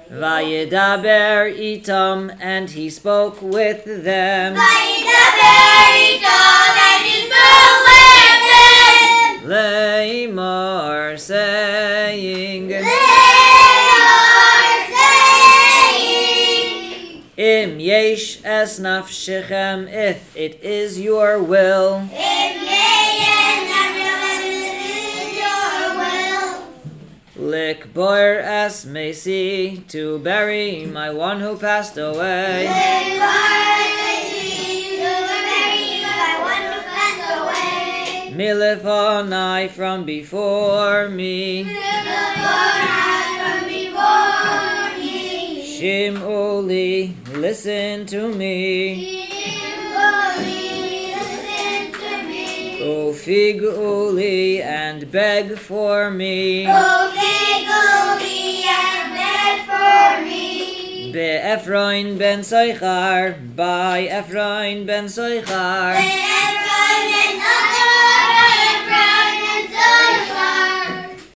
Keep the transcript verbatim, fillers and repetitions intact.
Vayedaber itam, and he spoke with them. Vayedaber itam, and he spoke with them. Leimor, saying, Leimor, saying, Im yesh es nafshechem, if it is your will. Im yesh Likbor es mesi, to bury my one who passed away. Milifonai, from before me. Shim'uli, listen to me. Ofiguli, and beg for me. Ofiguli, and beg for me. Be'Ephraim ben Soichar, by Ephraim ben Soichar.